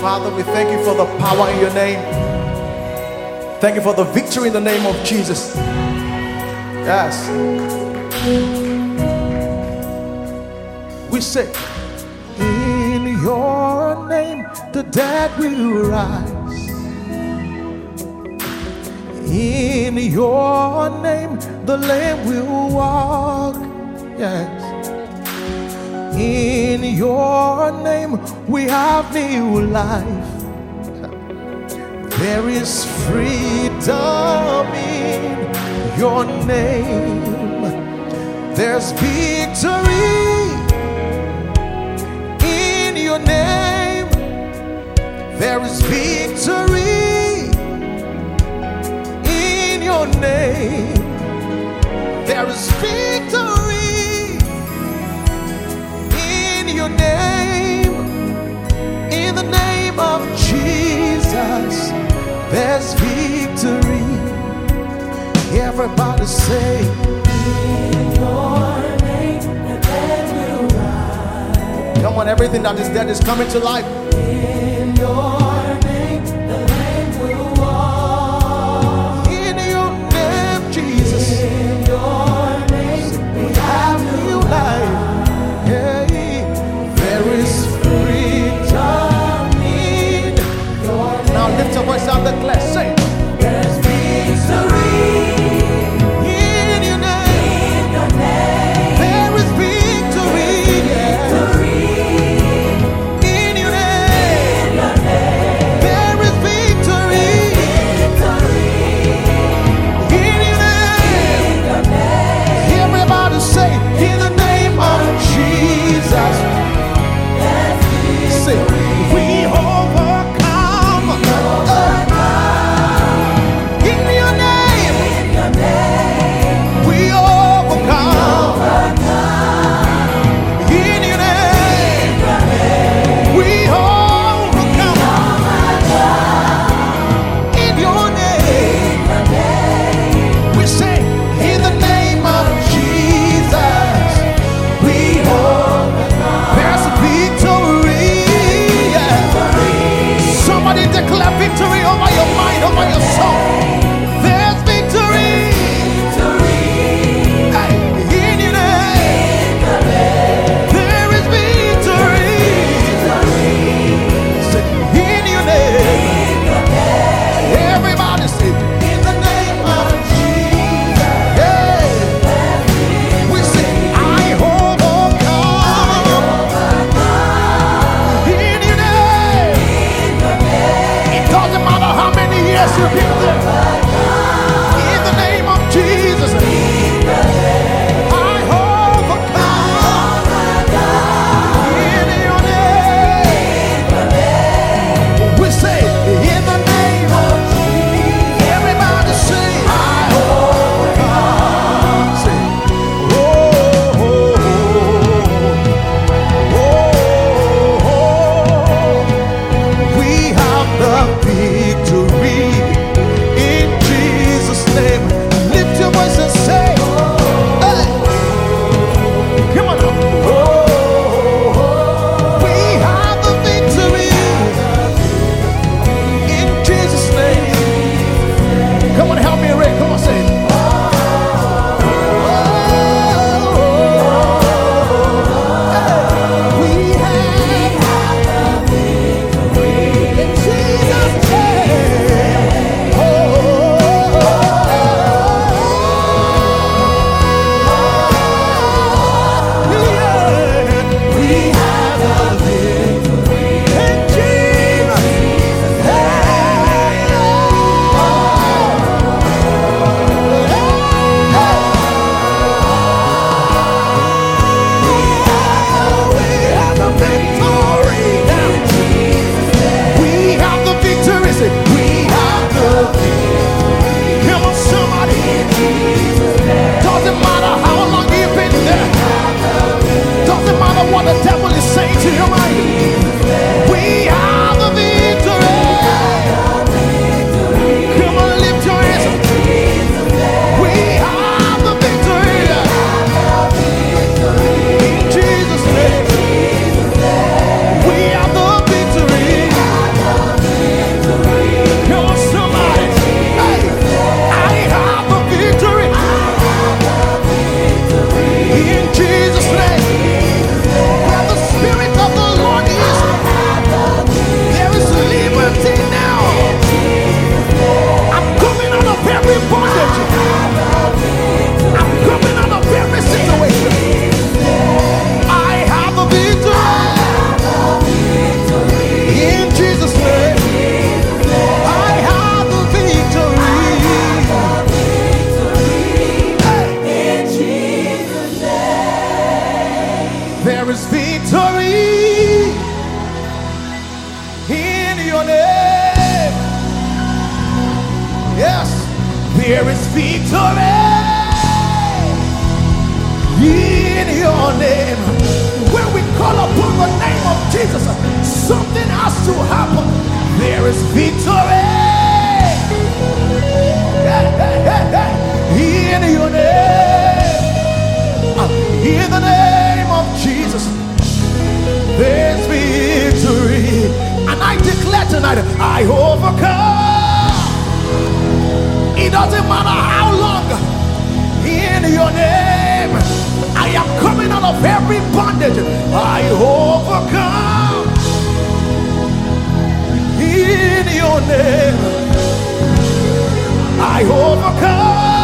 Father, we thank you for the power in your name. Thank you for the victory in the name of Jesus. Yes. We say, in your name the dead will rise. In your name the lame will walk. Yes. In your name we have new life. There is freedom in your name. There's victory in your name. There is victory in your name. There is victory in your name. In the name of Jesus, there's victory. Everybody say, in your name the dead will rise. Come on, everything that is dead is coming to life. In your name the lame will walk. In your name, Jesus. In your name we have new life. Hey, there is freedom in your name. Now lift your voice out the class. Say, there's victory. Victory in your name. There is victory in your name. Yes, there is victory in your name. When we call upon the name of Jesus, something has to happen. There is victory in your name. In the name of Jesus, there's victory. And I declare tonight, I overcome. It doesn't matter how long. In your name, I am coming out of every bondage. I overcome. In your name, I overcome.